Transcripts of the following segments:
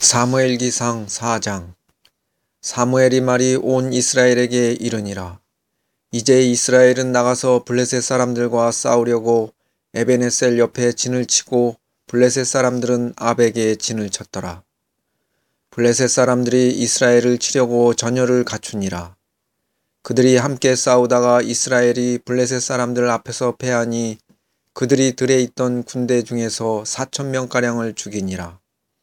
사무엘기상 4장. 사무엘이 말이 온 이스라엘에게 이르니라. 이제 이스라엘은 나가서 블레셋 사람들과 싸우려고 에베네셀 옆에 진을 치고 블레셋 사람들은 아벡에 진을 쳤더라. 블레셋 사람들이 이스라엘을 치려고 전열을 갖추니라. 그들이 함께 싸우다가 이스라엘이 블레셋 사람들 앞에서 패하니 그들이 들에 있던 군대 중에서 4,000명가량을 죽이니라.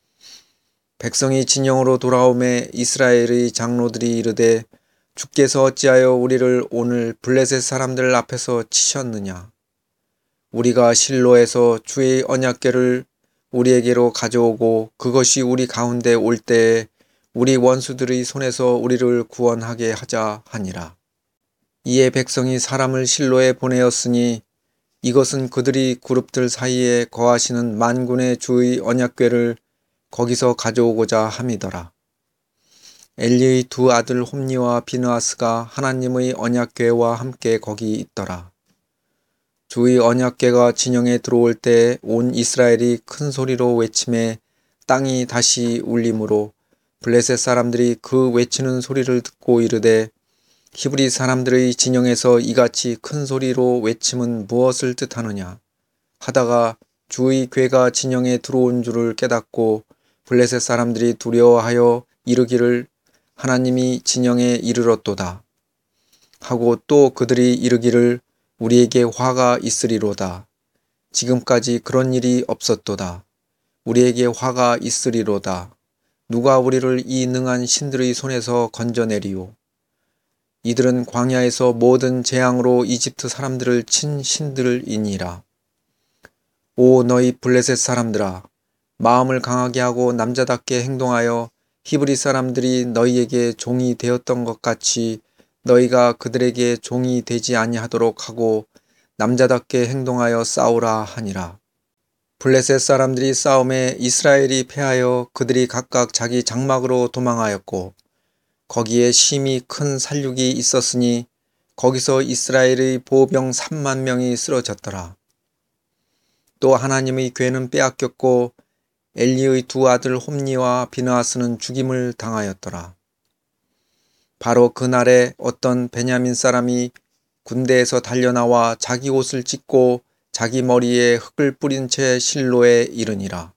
백성이 진영으로 돌아오매 이스라엘의 장로들이 이르되 주께서 어찌하여 우리를 오늘 블레셋 사람들 앞에서 치셨느냐. 우리가 실로에서 주의 언약궤를 우리에게로 가져오고 그것이 우리 가운데 올 때에 우리 원수들의 손에서 우리를 구원하게 하자 하니라. 이에 백성이 사람을 실로에 보내었으니 이것은 그들이 그룹들 사이에 거하시는 만군의 주의 언약궤를 거기서 가져오고자 함이더라. 엘리의 두 아들 홈니와 비느하스가 하나님의 언약궤와 함께 거기 있더라. 주의 언약궤가 진영에 들어올 때 온 이스라엘이 큰 소리로 외치매 땅이 다시 울림으로 블레셋 사람들이 그 외치는 소리를 듣고 이르되 히브리 사람들의 진영에서 이같이 큰 소리로 외침은 무엇을 뜻하느냐 하다가 주의 궤가 진영에 들어온 줄을 깨닫고 블레셋 사람들이 두려워하여 이르기를 하나님이 진영에 이르렀도다 하고 또 그들이 이르기를 우리에게 화가 있으리로다. 지금까지 그런 일이 없었도다. 우리에게 화가 있으리로다. 누가 우리를 이 능한 신들의 손에서 건져내리오. 이들은 광야에서 모든 재앙으로 이집트 사람들을 친 신들이니라. 오 너희 블레셋 사람들아, 마음을 강하게 하고 남자답게 행동하여 히브리 사람들이 너희에게 종이 되었던 것 같이 너희가 그들에게 종이 되지 아니하도록 하고 남자답게 행동하여 싸우라 하니라. 블레셋 사람들이 싸움에 이스라엘이 패하여 그들이 각각 자기 장막으로 도망하였고 거기에 심히 큰 살육이 있었으니 거기서 이스라엘의 보병 3만 명이 쓰러졌더라. 또 하나님의 궤는 빼앗겼고 엘리의 두 아들 홈니와 비느하스는 죽임을 당하였더라. 바로 그날에 어떤 베냐민 사람이 군대에서 달려나와 자기 옷을 찢고 자기 머리에 흙을 뿌린 채 실로에 이르니라.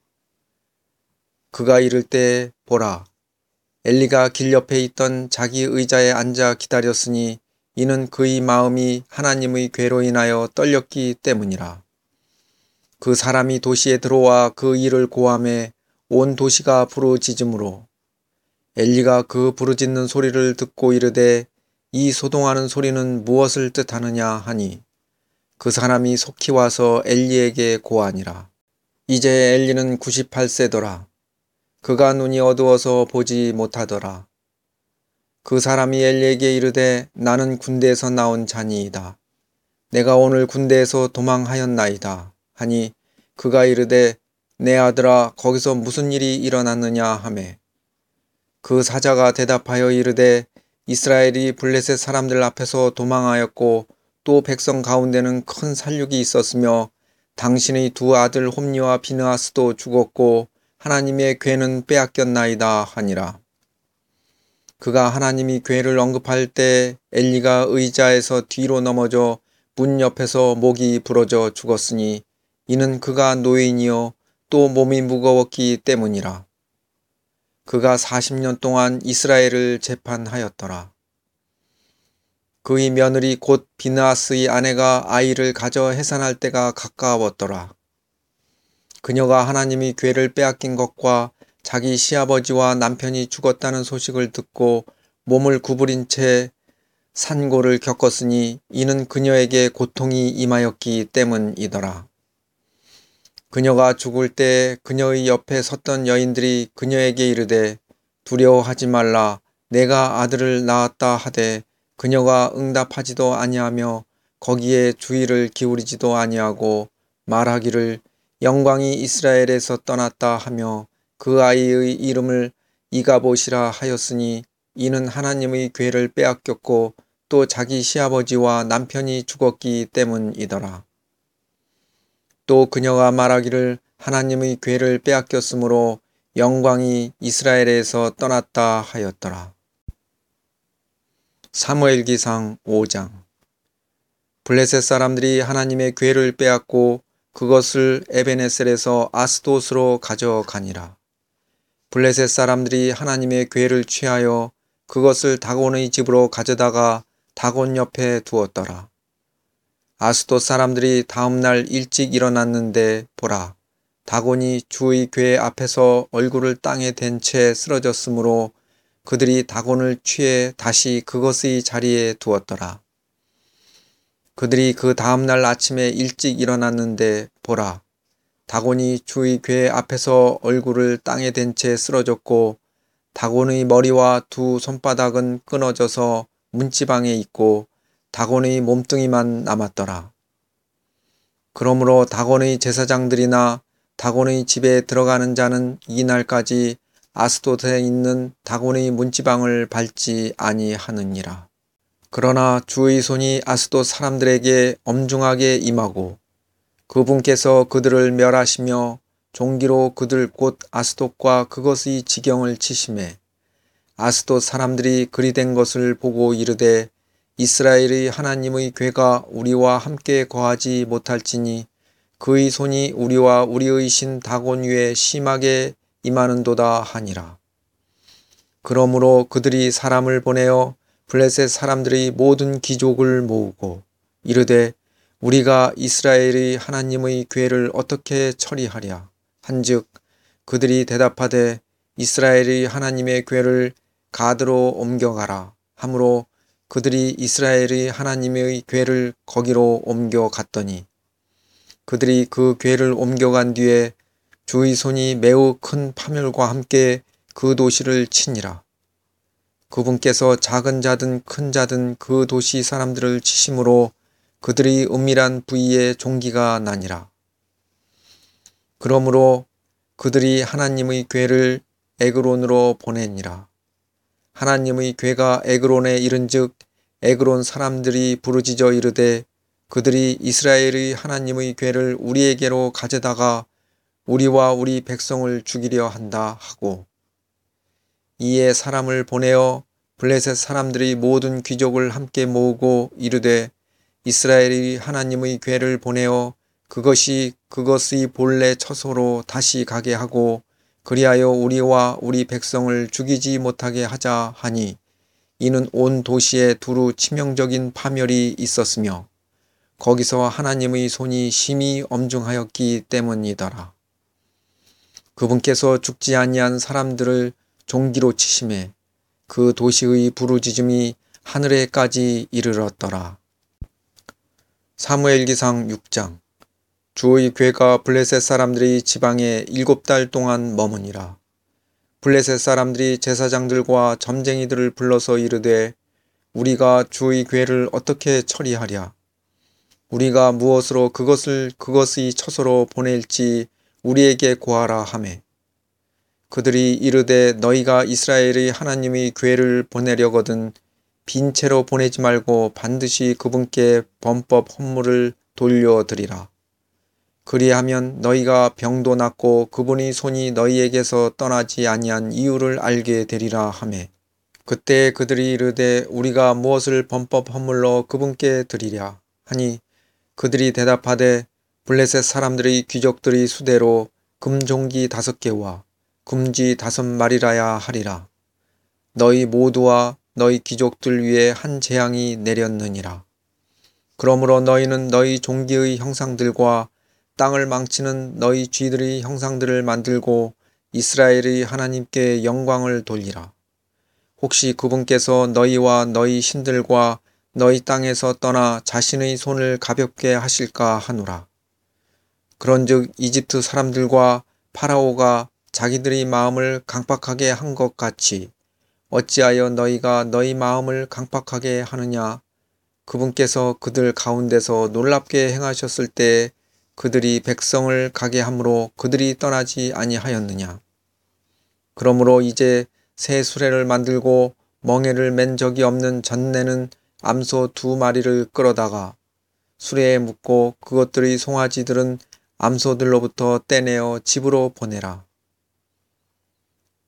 그가 이를 때 보라, 엘리가 길 옆에 있던 자기 의자에 앉아 기다렸으니 이는 그의 마음이 하나님의 궤로 인하여 떨렸기 때문이라. 그 사람이 도시에 들어와 그 일을 고하매 온 도시가 부르짖음으로 엘리가 그 부르짖는 소리를 듣고 이르되 이 소동하는 소리는 무엇을 뜻하느냐 하니 그 사람이 속히 와서 엘리에게 고하니라. 이제 엘리는 98세더라. 그가 눈이 어두워서 보지 못하더라. 그 사람이 엘리에게 이르되 나는 군대에서 나온 자니이다. 내가 오늘 군대에서 도망하였나이다. 하니 그가 이르되 내 아들아 거기서 무슨 일이 일어났느냐 하매 그 사자가 대답하여 이르되 이스라엘이 블레셋 사람들 앞에서 도망하였고 또 백성 가운데는 큰 살육이 있었으며 당신의 두 아들 홈니와 비느하스도 죽었고 하나님의 궤는 빼앗겼나이다 하니라. 그가 하나님이 궤를 언급할 때 엘리가 의자에서 뒤로 넘어져 문 옆에서 목이 부러져 죽었으니 이는 그가 노인이요 또 몸이 무거웠기 때문이라. 그가 40년 동안 이스라엘을 재판하였더라. 그의 며느리 곧 비느하스의 아내가 아이를 가져 해산할 때가 가까웠더라. 그녀가 하나님이 궤를 빼앗긴 것과 자기 시아버지와 남편이 죽었다는 소식을 듣고 몸을 구부린 채 산고를 겪었으니 이는 그녀에게 고통이 임하였기 때문이더라. 그녀가 죽을 때 그녀의 옆에 섰던 여인들이 그녀에게 이르되 두려워하지 말라 내가 아들을 낳았다 하되 그녀가 응답하지도 아니하며 거기에 주의를 기울이지도 아니하고 말하기를 영광이 이스라엘에서 떠났다 하며 그 아이의 이름을 이가봇이라 하였으니 이는 하나님의 궤를 빼앗겼고 또 자기 시아버지와 남편이 죽었기 때문이더라. 또 그녀가 말하기를 하나님의 궤를 빼앗겼으므로 영광이 이스라엘에서 떠났다 하였더라. 사무엘기상 5장. 블레셋 사람들이 하나님의 궤를 빼앗고 그것을 에베네셀에서 아스돗으로 가져가니라. 블레셋 사람들이 하나님의 궤를 취하여 그것을 다곤의 집으로 가져다가 다곤 옆에 두었더라. 아스돗 사람들이 다음날 일찍 일어났는데 보라, 다곤이 주의 궤 앞에서 얼굴을 땅에 댄 채 쓰러졌으므로 그들이 다곤을 취해 다시 그것의 자리에 두었더라. 그들이 그 다음날 아침에 일찍 일어났는데 보라, 다곤이 주의 궤 앞에서 얼굴을 땅에 댄 채 쓰러졌고 다곤의 머리와 두 손바닥은 끊어져서 문지방에 있고 다곤의 몸뚱이만 남았더라. 그러므로 다곤의 제사장들이나 다곤의 집에 들어가는 자는 이날까지 아스돗에 있는 다곤의 문지방을 밟지 아니하느니라. 그러나 주의 손이 아스돗 사람들에게 엄중하게 임하고 그분께서 그들을 멸하시며 종기로 그들 곧 아스돗과 그것의 지경을 치심해 아스돗 사람들이 그리 된 것을 보고 이르되 이스라엘의 하나님의 궤가 우리와 함께 거하지 못할지니 그의 손이 우리와 우리의 신 다곤 위에 심하게 임하는도다 하니라. 그러므로 그들이 사람을 보내어 블레셋 사람들의 모든 귀족을 모으고 이르되 우리가 이스라엘의 하나님의 궤를 어떻게 처리하랴 한즉 그들이 대답하되 이스라엘의 하나님의 궤를 가드로 옮겨가라 하므로 그들이 이스라엘의 하나님의 궤를 거기로 옮겨갔더니 그들이 그 궤를 옮겨간 뒤에 주의 손이 매우 큰 파멸과 함께 그 도시를 치니라. 그분께서 작은 자든 큰 자든 그 도시 사람들을 치심으로 그들이 은밀한 부위에 종기가 나니라. 그러므로 그들이 하나님의 궤를 에그론으로 보내니라. 하나님의 궤가 에그론에 이른즉 에그론 사람들이 부르짖어 이르되 그들이 이스라엘의 하나님의 궤를 우리에게로 가져다가 우리와 우리 백성을 죽이려 한다 하고 이에 사람을 보내어 블레셋 사람들이 모든 귀족을 함께 모으고 이르되 이스라엘의 하나님의 궤를 보내어 그것이 그것의 본래 처소로 다시 가게 하고 그리하여 우리와 우리 백성을 죽이지 못하게 하자 하니 이는 온 도시에 두루 치명적인 파멸이 있었으며 거기서 하나님의 손이 심히 엄중하였기 때문이더라. 그분께서 죽지 아니한 사람들을 종기로 치심해 그 도시의 부르짖음이 하늘에까지 이르렀더라. 사무엘기상 6장. 주의 궤가 블레셋 사람들의 지방에 7달 동안 머무니라. 블레셋 사람들이 제사장들과 점쟁이들을 불러서 이르되 우리가 주의 궤를 어떻게 처리하랴? 우리가 무엇으로 그것의 처소로 보낼지 우리에게 고하라 하매 그들이 이르되 너희가 이스라엘의 하나님의 궤를 보내려거든 빈 채로 보내지 말고 반드시 그분께 범법 헌물을 돌려드리라. 그리하면 너희가 병도 낫고 그분의 손이 너희에게서 떠나지 아니한 이유를 알게 되리라 하매 그때 그들이 이르되 우리가 무엇을 범법 헌물로 그분께 드리랴 하니 그들이 대답하되 블레셋 사람들의 귀족들의 수대로 금종기 5개와 금쥐 5마리라야 하리라. 너희 모두와 너희 귀족들 위에 한 재앙이 내렸느니라. 그러므로 너희는 너희 종기의 형상들과 땅을 망치는 너희 쥐들의 형상들을 만들고 이스라엘의 하나님께 영광을 돌리라. 혹시 그분께서 너희와 너희 신들과 너희 땅에서 떠나 자신의 손을 가볍게 하실까 하노라. 그런즉 이집트 사람들과 파라오가 자기들의 마음을 강팍하게 한 것 같이 어찌하여 너희가 너희 마음을 강팍하게 하느냐? 그분께서 그들 가운데서 놀랍게 행하셨을 때 그들이 백성을 가게 함으로 그들이 떠나지 아니하였느냐? 그러므로 이제 새 수레를 만들고 멍에를 맨 적이 없는 전내는 암소 2마리를 끌어다가 수레에 묶고 그것들의 송아지들은 암소들로부터 떼내어 집으로 보내라.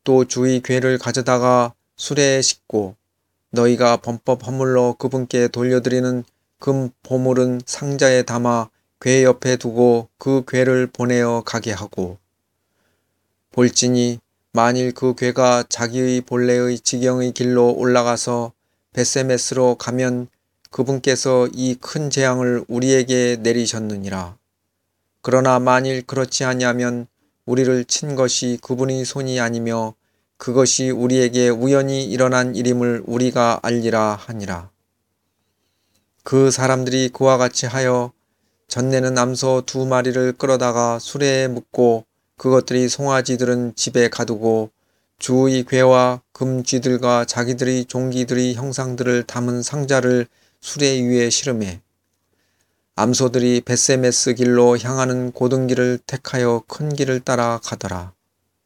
또 주의 궤를 가져다가 수레에 싣고 너희가 범법 허물로 그분께 돌려드리는 금 보물은 상자에 담아 궤 옆에 두고 그 궤를 보내어 가게 하고 볼지니 만일 그 궤가 자기의 본래의 지경의 길로 올라가서 벳세메스로 가면 그분께서 이 큰 재앙을 우리에게 내리셨느니라. 그러나 만일 그렇지 아니하면 우리를 친 것이 그분의 손이 아니며 그것이 우리에게 우연히 일어난 일임을 우리가 알리라 하니라. 그 사람들이 그와 같이 하여 전내는 암소 2마리를 끌어다가 수레에 묶고 그것들이 송아지들은 집에 가두고 주의 궤와 금쥐들과 자기들의 종기들의 형상들을 담은 상자를 수레 위에 실으매 암소들이 벳세메스 길로 향하는 고등길을 택하여 큰 길을 따라 가더라.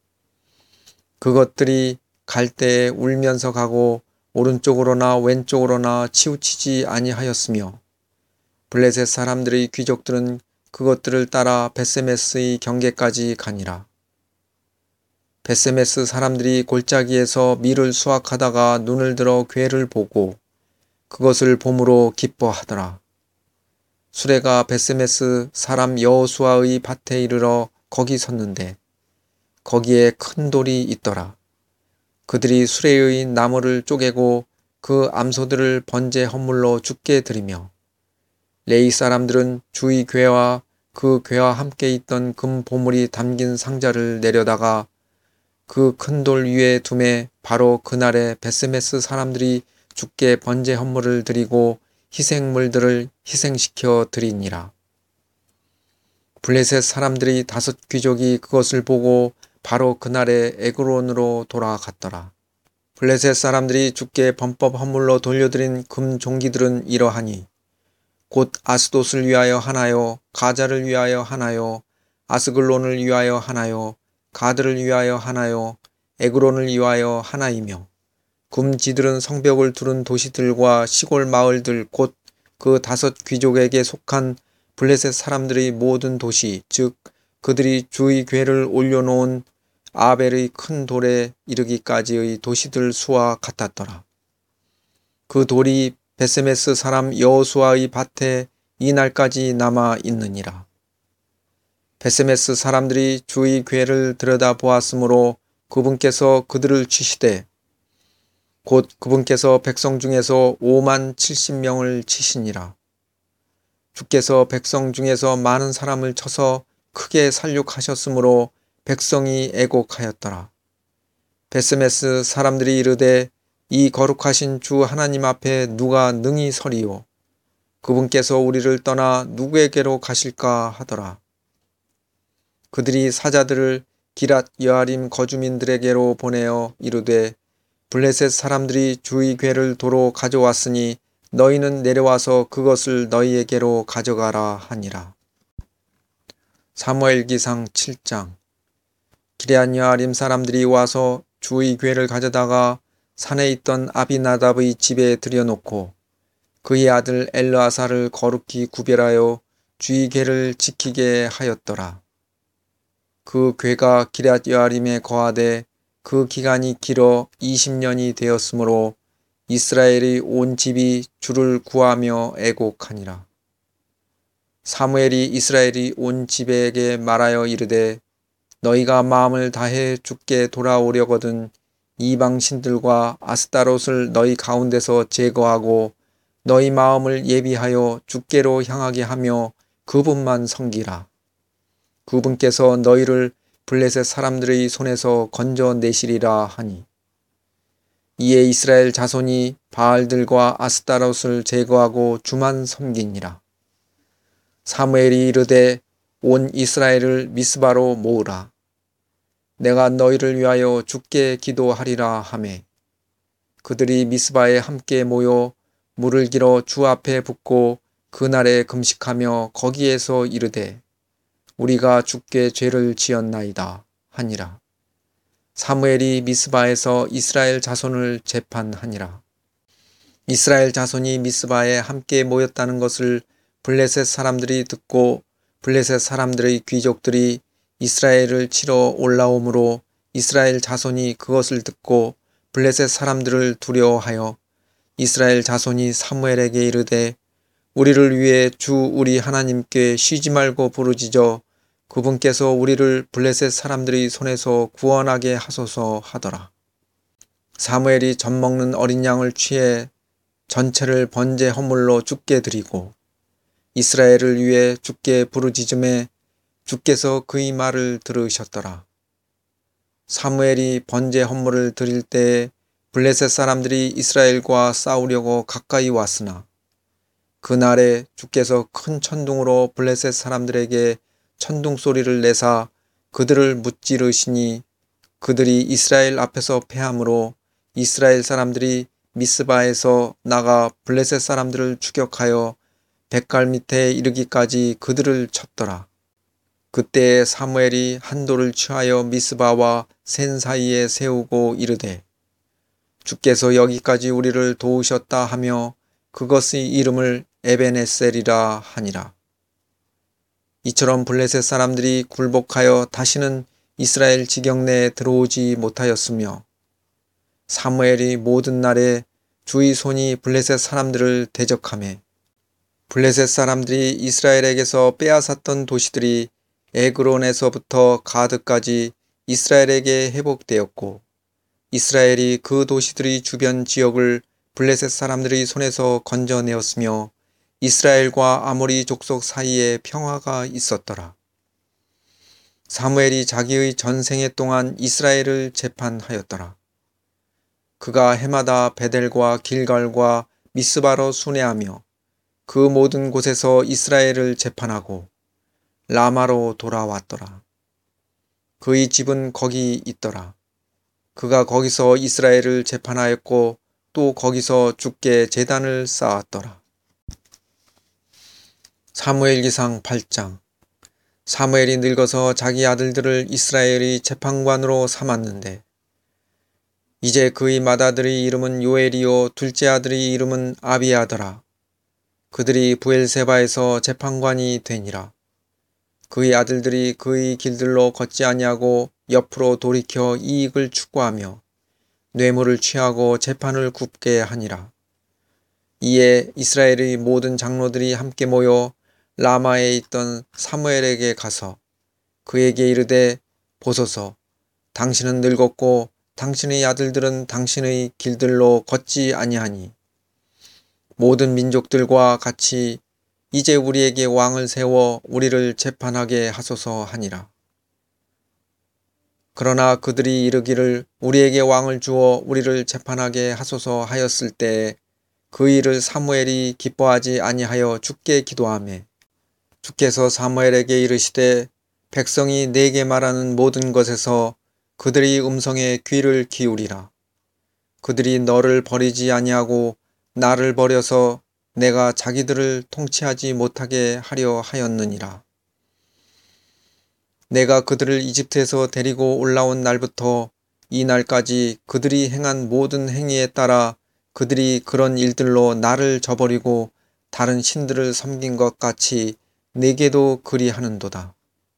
그것들이 갈 때에 울면서 가고 오른쪽으로나 왼쪽으로나 치우치지 아니하였으며 블레셋 사람들의 귀족들은 그것들을 따라 벳세메스의 경계까지 가니라. 벳세메스 사람들이 골짜기에서 밀을 수확하다가 눈을 들어 궤를 보고 그것을 봄으로 기뻐하더라. 수레가 벳세메스 사람 여호수아의 밭에 이르러 거기 섰는데 거기에 큰 돌이 있더라. 그들이 수레의 나무를 쪼개고 그 암소들을 번제 헌물로 주께 드리며 레위 사람들은 주의 궤와 그 궤와 함께 있던 금 보물이 담긴 상자를 내려다가 그 큰 돌 위에 두매 바로 그날에 벳세메스 사람들이 주께 번제 헌물을 드리고 희생물들을 희생시켜 드리니라. 블레셋 사람들이 5 귀족이 그것을 보고 바로 그날에 에그론으로 돌아갔더라. 블레셋 사람들이 주께 범법 헌물로 돌려드린 금 종기들은 이러하니 곧 아스돗을 위하여 하나요, 가자를 위하여 하나요, 아스글론을 위하여 하나요, 가드를 위하여 하나요, 에그론을 위하여 하나이며 금쥐들은 성벽을 두른 도시들과 시골 마을들 곧 그 5 귀족에게 속한 블레셋 사람들의 모든 도시 즉 그들이 주의 궤를 올려놓은 아벨의 큰 돌에 이르기까지의 도시들 수와 같았더라. 그 돌이 벳세메스 사람 여호수아의 밭에 이날까지 남아 있느니라. 벳세메스 사람들이 주의 궤를 들여다보았으므로 그분께서 그들을 치시되 곧 그분께서 백성 중에서 5만 70명을 치시니라. 주께서 백성 중에서 많은 사람을 쳐서 크게 살육하셨으므로 백성이 애곡하였더라. 벳세메스 사람들이 이르되 이 거룩하신 주 하나님 앞에 누가 능히 서리요 그분께서 우리를 떠나 누구에게로 가실까 하더라. 그들이 사자들을 기랏 여아림 거주민들에게로 보내어 이르되 블레셋 사람들이 주의 궤를 도로 가져왔으니 너희는 내려와서 그것을 너희에게로 가져가라 하니라. 사무엘기상 7장. 기럇 여아림 사람들이 와서 주의 궤를 가져다가 산에 있던 아비나답의 집에 들여놓고 그의 아들 엘르아사를 거룩히 구별하여 주의 궤를 지키게 하였더라. 그 궤가 기럇 여아림에 거하되 그 기간이 길어 20년이 되었으므로 이스라엘의 온 집이 주를 구하며 애곡하니라. 사무엘이 이스라엘의 온 집에게 말하여 이르되 너희가 마음을 다해 주께 돌아오려거든 이방 신들과 아스타롯을 너희 가운데서 제거하고 너희 마음을 예비하여 주께로 향하게 하며 그분만 섬기라. 그분께서 너희를 블레셋 사람들의 손에서 건져내시리라 하니 이에 이스라엘 자손이 바알들과 아스타롯을 제거하고 주만 섬기니라. 사무엘이 이르되 온 이스라엘을 미스바로 모으라. 내가 너희를 위하여 주께 기도하리라 하매 그들이 미스바에 함께 모여 물을 길어 주 앞에 붓고 그날에 금식하며 거기에서 이르되 우리가 주께 죄를 지었나이다 하니라. 사무엘이 미스바에서 이스라엘 자손을 재판하니라. 이스라엘 자손이 미스바에 함께 모였다는 것을 블레셋 사람들이 듣고 블레셋 사람들의 귀족들이 이스라엘을 치러 올라오므로 이스라엘 자손이 그것을 듣고 블레셋 사람들을 두려워하여 이스라엘 자손이 사무엘에게 이르되 우리를 위해 주 우리 하나님께 쉬지 말고 부르짖어 그분께서 우리를 블레셋 사람들의 손에서 구원하게 하소서 하더라. 사무엘이 젖 먹는 어린 양을 취해 전체를 번제 허물로 주께 드리고 이스라엘을 위해 주께 부르짖음에 주께서 그의 말을 들으셨더라. 사무엘이 번제 헌물을 드릴 때에 블레셋 사람들이 이스라엘과 싸우려고 가까이 왔으나 그날에 주께서 큰 천둥으로 블레셋 사람들에게 천둥 소리를 내사 그들을 무찌르시니 그들이 이스라엘 앞에서 패함으로 이스라엘 사람들이 미스바에서 나가 블레셋 사람들을 추격하여 뱃갈 밑에 이르기까지 그들을 쳤더라. 그때 사무엘이 한 돌을 취하여 미스바와 센 사이에 세우고 이르되 주께서 여기까지 우리를 도우셨다 하며 그것의 이름을 에벤에셀이라 하니라. 이처럼 블레셋 사람들이 굴복하여 다시는 이스라엘 지경 내에 들어오지 못하였으며 사무엘이 모든 날에 주의 손이 블레셋 사람들을 대적하매 블레셋 사람들이 이스라엘에게서 빼앗았던 도시들이 에그론에서부터 가드까지 이스라엘에게 회복되었고 이스라엘이 그 도시들의 주변 지역을 블레셋 사람들의 손에서 건져내었으며 이스라엘과 아모리 족속 사이에 평화가 있었더라. 사무엘이 자기의 전생애 동안 이스라엘을 재판하였더라. 그가 해마다 베델과 길갈과 미스바로 순회하며 그 모든 곳에서 이스라엘을 재판하고 라마로 돌아왔더라. 그의 집은 거기 있더라. 그가 거기서 이스라엘을 재판하였고 또 거기서 주께 제단을 쌓았더라. 사무엘기상 8장. 사무엘이 늙어서 자기 아들들을 이스라엘의 재판관으로 삼았는데 이제 그의 맏아들의 이름은 요엘이요 둘째 아들의 이름은 아비아더라. 그들이 부엘세바에서 재판관이 되니라. 그의 아들들이 그의 길들로 걷지 아니하고 옆으로 돌이켜 이익을 추구하며 뇌물을 취하고 재판을 굽게 하니라. 이에 이스라엘의 모든 장로들이 함께 모여 라마에 있던 사무엘에게 가서 그에게 이르되 보소서 당신은 늙었고 당신의 아들들은 당신의 길들로 걷지 아니하니 모든 민족들과 같이 이제 우리에게 왕을 세워 우리를 재판하게 하소서 하니라. 그러나 그들이 이르기를 우리에게 왕을 주어 우리를 재판하게 하소서 하였을 때에 그 일을 사무엘이 기뻐하지 아니하여 주께 기도하매 주께서 사무엘에게 이르시되 백성이 내게 말하는 모든 것에서 그들의 음성에 귀를 기울이라. 그들이 너를 버리지 아니하고 나를 버려서 내가 자기들을 통치하지 못하게 하려 하였느니라. 내가 그들을 이집트에서 데리고 올라온 날부터 이 날까지 그들이 행한 모든 행위에 따라 그들이 그런 일들로 나를 저버리고 다른 신들을 섬긴 것 같이 내게도 그리하는도다.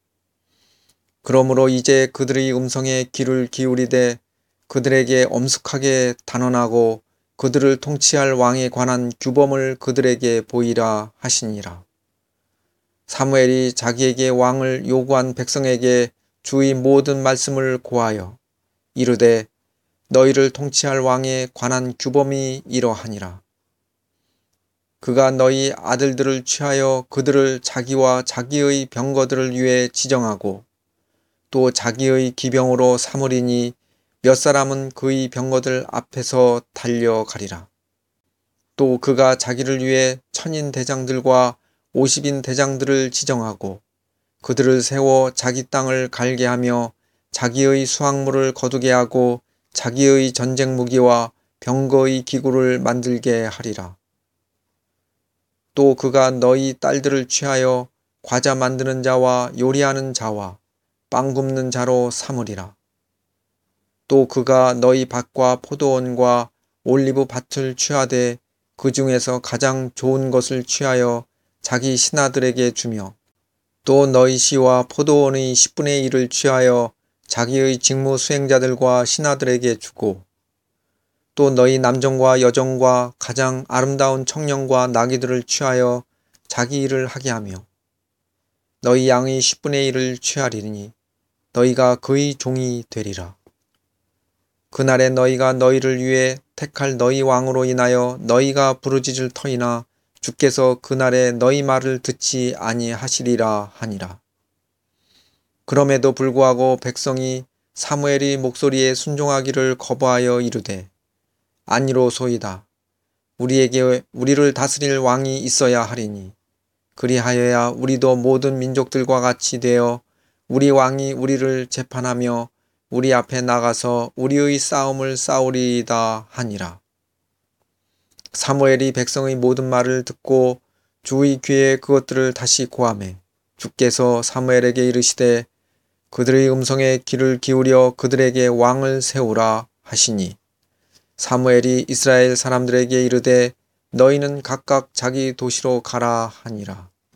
그러므로 이제 그들의 음성에 귀를 기울이되 그들에게 엄숙하게 단언하고 그들을 통치할 왕에 관한 규범을 그들에게 보이라 하시니라. 사무엘이 자기에게 왕을 요구한 백성에게 주의 모든 말씀을 고하여 이르되 너희를 통치할 왕에 관한 규범이 이러하니라. 그가 너희 아들들을 취하여 그들을 자기와 자기의 병거들을 위해 지정하고 또 자기의 기병으로 삼으리니 몇 사람은 그의 병거들 앞에서 달려가리라. 또 그가 자기를 위해 1000인 대장들과 50인 대장들을 지정하고 그들을 세워 자기 땅을 갈게 하며 자기의 수확물을 거두게 하고 자기의 전쟁 무기와 병거의 기구를 만들게 하리라. 또 그가 너희 딸들을 취하여 과자 만드는 자와 요리하는 자와 빵 굽는 자로 삼으리라. 또 그가 너희 밭과 포도원과 올리브 밭을 취하되 그 중에서 가장 좋은 것을 취하여 자기 신하들에게 주며 또 너희 시와 포도원의 10분의 1을 취하여 자기의 직무 수행자들과 신하들에게 주고 또 너희 남정과 여정과 가장 아름다운 청년과 나귀들을 취하여 자기 일을 하게 하며 너희 양의 10분의 1을 취하리니 너희가 그의 종이 되리라. 그날에 너희가 너희를 위해 택할 너희 왕으로 인하여 너희가 부르짖을 터이나 주께서 그날에 너희 말을 듣지 아니하시리라 하니라. 그럼에도 불구하고 백성이 사무엘이 목소리에 순종하기를 거부하여 이르되 아니로소이다. 우리를 다스릴 왕이 있어야 하리니 그리하여야 우리도 모든 민족들과 같이 되어 우리 왕이 우리를 재판하며 우리 앞에 나가서 우리의 싸움을 싸우리이다 하니라. 사무엘이 백성의 모든 말을 듣고 주의 귀에 그것들을 다시 고하매 주께서 사무엘에게 이르시되 그들의 음성에 귀를 기울여 그들에게 왕을 세우라 하시니 사무엘이 이스라엘 사람들에게 이르되 너희는 각각 자기 도시로 가라 하니라.